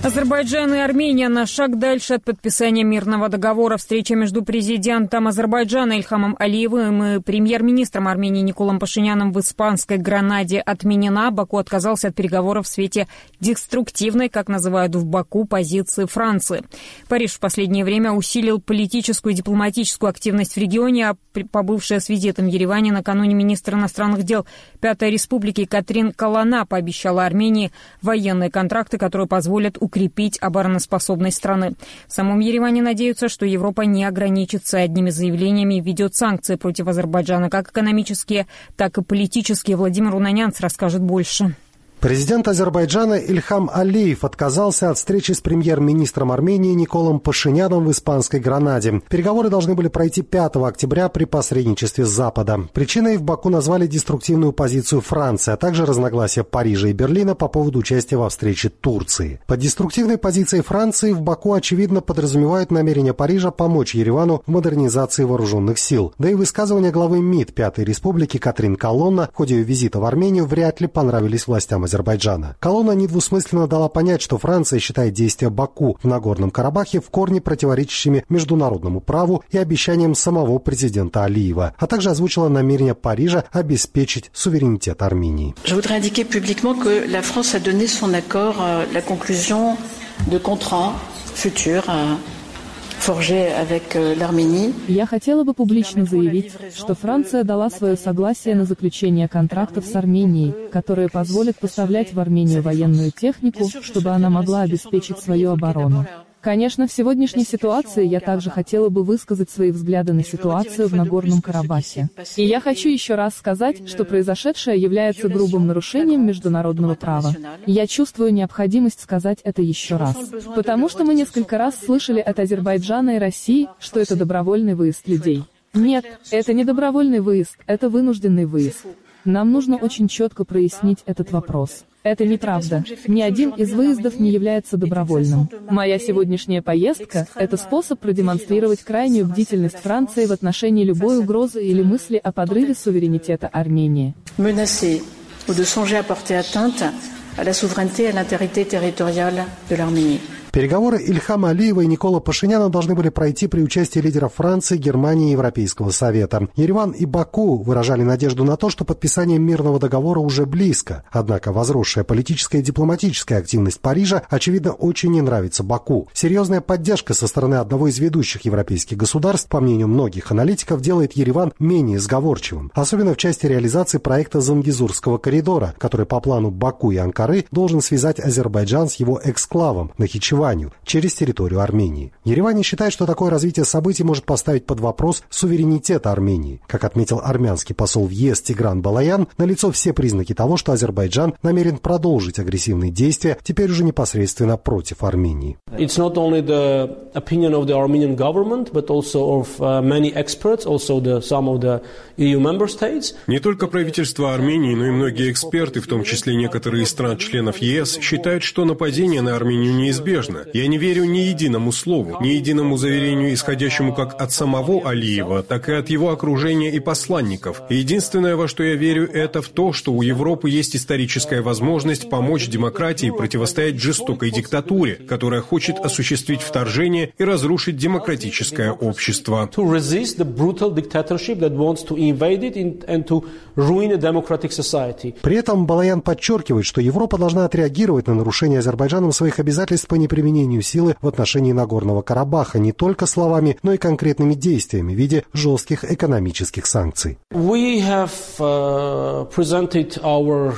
Азербайджан и Армения на шаг дальше от подписания мирного договора. Встреча между президентом Азербайджана Ильхамом Алиевым и премьер-министром Армении Николом Пашиняном в испанской Гранаде отменена. Баку отказался от переговоров в свете деструктивной, как называют в Баку, позиции Франции. Париж в последнее время усилил политическую и дипломатическую активность в регионе, а побывшая с визитом в Ереване накануне министр иностранных дел Пятой Республики Катрин Калана пообещала Армении военные контракты, которые позволят укрепить обороноспособность страны. В самом Ереване надеются, что Европа не ограничится одними заявлениями и введет санкции против Азербайджана, как экономические, так и политические. Владимир Унанянц расскажет больше. Президент Азербайджана Ильхам Алиев отказался от встречи с премьер-министром Армении Николом Пашиняном в испанской Гранаде. Переговоры должны были пройти 5 октября при посредничестве Запада. Причиной в Баку назвали деструктивную позицию Франции, а также разногласия Парижа и Берлина по поводу участия во встрече Турции. Под деструктивной позицией Франции в Баку, очевидно, подразумевают намерение Парижа помочь Еревану в модернизации вооруженных сил. Да и высказывания главы МИД Пятой Республики Катрин Калона в ходе ее визита в Армению вряд ли понравились властям Азербайджана. Калона недвусмысленно дала понять, что Франция считает действия Баку в Нагорном Карабахе в корне противоречащими международному праву и обещаниям самого президента Алиева, а также озвучила намерение Парижа обеспечить суверенитет Армении. Je voudrais indiquer publiquement que la France a donné son accord à la conclusion de contrats futurs Я хотела бы публично заявить, что Франция дала свое согласие на заключение контрактов с Арменией, которые позволят поставлять в Армению военную технику, чтобы она могла обеспечить свою оборону. Конечно, в сегодняшней ситуации я также хотела бы высказать свои взгляды на ситуацию в Нагорном Карабахе. И я хочу еще раз сказать, что произошедшее является грубым нарушением международного права. Я чувствую необходимость сказать это еще раз. Потому что мы несколько раз слышали от Азербайджана и России, что это добровольный выезд людей. Нет, это не добровольный выезд, это вынужденный выезд. Нам нужно очень четко прояснить этот вопрос. Это неправда. Ни один из выездов не является добровольным. Моя сегодняшняя поездка – это способ продемонстрировать крайнюю бдительность Франции в отношении любой угрозы или мысли о подрыве суверенитета Армении. Переговоры Ильхама Алиева и Никола Пашиняна должны были пройти при участии лидеров Франции, Германии и Европейского Совета. Ереван и Баку выражали надежду на то, что подписание мирного договора уже близко. Однако возросшая политическая и дипломатическая активность Парижа, очевидно, очень не нравится Баку. Серьезная поддержка со стороны одного из ведущих европейских государств, по мнению многих аналитиков, делает Ереван менее сговорчивым. Особенно в части реализации проекта Зангезурского коридора, который по плану Баку и Анкары должен связать Азербайджан с его эксклавом Нахичевань через территорию Армении. Ереван считает, что такое развитие событий может поставить под вопрос суверенитет Армении. Как отметил армянский посол в ЕС Тигран Балаян, налицо все признаки того, что Азербайджан намерен продолжить агрессивные действия, теперь уже непосредственно против Армении. It's not only the opinion of the Armenian government, but also of many experts, also some of the EU member states. Не только правительство Армении, но и многие эксперты, в том числе некоторые из стран-членов ЕС, считают, что нападение на Армению неизбежно. Я не верю ни единому слову, ни единому заверению, исходящему как от самого Алиева, так и от его окружения и посланников. Единственное, во что я верю, это в то, что у Европы есть историческая возможность помочь демократии противостоять жестокой диктатуре, которая хочет осуществить вторжение и разрушить демократическое общество. При этом Балаян подчеркивает, что Европа должна отреагировать на нарушение Азербайджаном своих обязательств по неприменению силы в отношении Нагорного Карабаха не только словами, но и конкретными действиями в виде жестких экономических санкций. We have presented our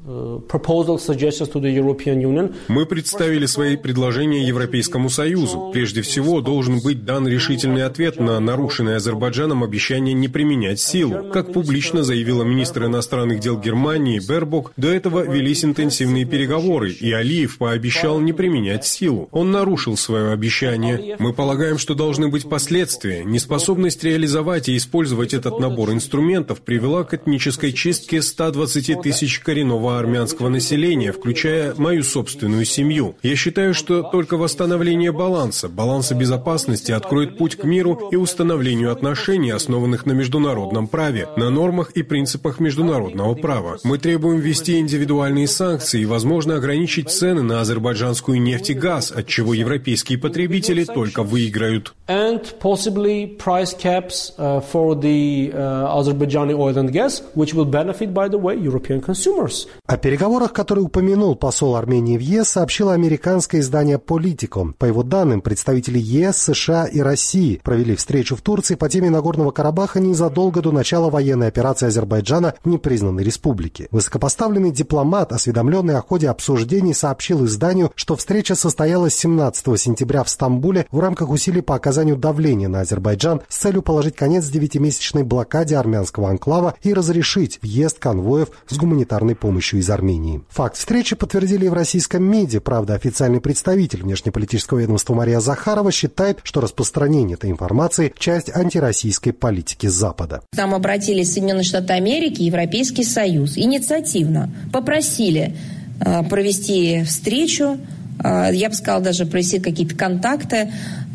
Мы представили свои предложения Европейскому Союзу. Прежде всего, должен быть дан решительный ответ на нарушенное Азербайджаном обещание не применять силу. Как публично заявила министр иностранных дел Германии Бербок, до этого велись интенсивные переговоры, и Алиев пообещал не применять силу. Он нарушил свое обещание. Мы полагаем, что должны быть последствия. Неспособность реализовать и использовать этот набор инструментов привела к этнической чистке 120 тысяч коренного права армянского населения, включая мою собственную семью. Я считаю, что только восстановление баланса безопасности откроет путь к миру и установлению отношений, основанных на международном праве, на нормах и принципах международного права. Мы требуем ввести индивидуальные санкции и, возможно, ограничить цены на азербайджанскую нефть и газ, от чего европейские потребители только выиграют. And possibly price caps for the Azerbaijani oil and gas, which will benefit, by the way, European consumers. О переговорах, которые упомянул посол Армении в ЕС, сообщило американское издание Politico. По его данным, представители ЕС, США и России провели встречу в Турции по теме Нагорного Карабаха незадолго до начала военной операции Азербайджана в непризнанной республике. Высокопоставленный дипломат, осведомленный о ходе обсуждений, сообщил изданию, что встреча состоялась 17 сентября в Стамбуле в рамках усилий по оказанию давления на Азербайджан с целью положить конец 9-месячной блокаде армянского анклава и разрешить въезд конвоев с гуманитарной помощью из Армении. Факт встречи подтвердили и в российском МИДе. Правда, официальный представитель внешнеполитического ведомства Мария Захарова считает, что распространение этой информации – часть антироссийской политики Запада. К нам обратились Соединенные Штаты Америки и Европейский Союз. Инициативно попросили провести встречу, я бы сказала, даже провести какие-то контакты.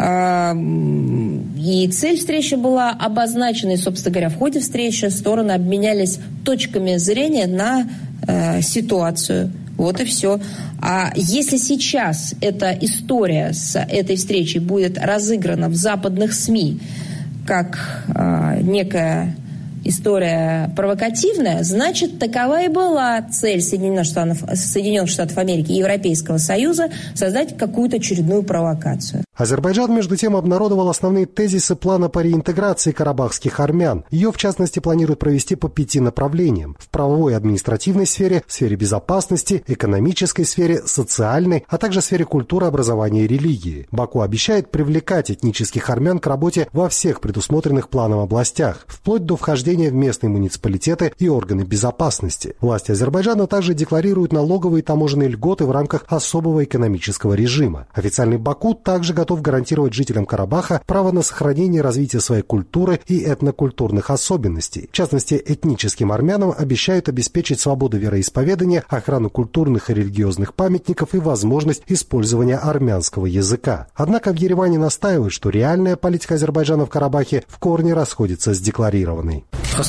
И цель встречи была обозначена, и, собственно говоря, в ходе встречи стороны обменялись точками зрения на ситуацию. Вот и все. А если сейчас эта история с этой встречей будет разыграна в западных СМИ как некая история провокативная, значит, такова и была цель Соединенных Штатов Америки и Европейского Союза создать какую-то очередную провокацию. Азербайджан, между тем, обнародовал основные тезисы плана по реинтеграции карабахских армян. Ее, в частности, планируют провести по 5 направлениям: в правовой и административной сфере, в сфере безопасности, экономической сфере, социальной, а также в сфере культуры, образования и религии. Баку обещает привлекать этнических армян к работе во всех предусмотренных планом областях, вплоть до вхождения в местные муниципалитеты и органы безопасности. Власти Азербайджана также декларируют налоговые и таможенные льготы в рамках особого экономического режима. Официальный Баку также готов гарантировать жителям Карабаха право на сохранение и развитие своей культуры и этнокультурных особенностей. В частности, этническим армянам обещают обеспечить свободу вероисповедания, охрану культурных и религиозных памятников и возможность использования армянского языка. Однако в Ереване настаивают, что реальная политика Азербайджана в Карабахе в корне расходится с декларированной.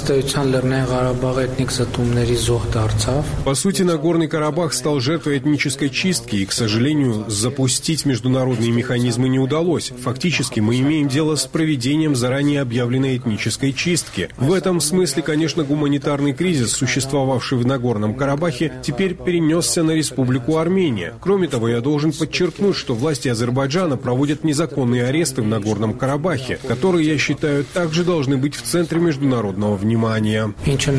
По сути, Нагорный Карабах стал жертвой этнической чистки, и, к сожалению, запустить международные механизмы не удалось. Фактически, мы имеем дело с проведением заранее объявленной этнической чистки. В этом смысле, конечно, гуманитарный кризис, существовавший в Нагорном Карабахе, теперь перенесся на Республику Армения. Кроме того, я должен подчеркнуть, что власти Азербайджана проводят незаконные аресты в Нагорном Карабахе, которые, я считаю, также должны быть в центре международного внимания.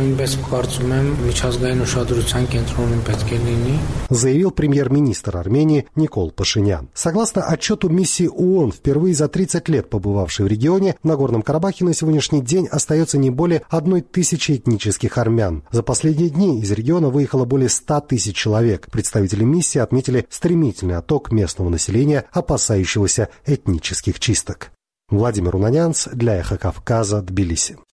Заявил премьер-министр Армении Никол Пашинян. Согласно отчету миссии ООН, впервые за 30 лет побывавшей в регионе, в Нагорном Карабахе на сегодняшний день остается не более 1000 этнических армян. За последние дни из региона выехало более 100 тысяч человек. Представители миссии отметили стремительный отток местного населения, опасающегося этнических чисток. Владимир Унанянц для Эхо Кавказа, Тбилиси.